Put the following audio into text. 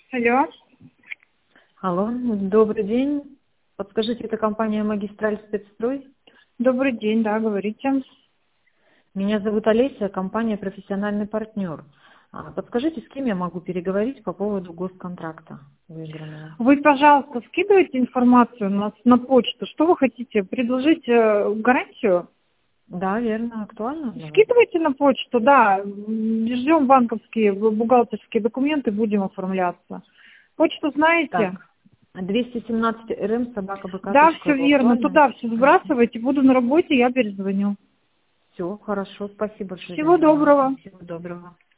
Алло. Алло, добрый день. Подскажите, это компания «Магистраль Спецстрой»? Добрый день, да, говорите. Меня зовут Олеся, компания «Профессиональный партнер». Подскажите, с кем я могу переговорить по поводу госконтракта выигранного? Вы, пожалуйста, скидывайте информацию на почту. Что вы хотите? Предложить гарантию? Да, верно, актуально для вас? Скидывайте на почту, да. Ждем банковские, бухгалтерские документы, будем оформляться. Почту знаете? Так, 217 РМ Да, все собака.бк.ру, верно. актуально? Туда все сбрасывайте. Буду на работе, я перезвоню. Все, хорошо, спасибо большое за Всего информацию. доброго. Всего доброго.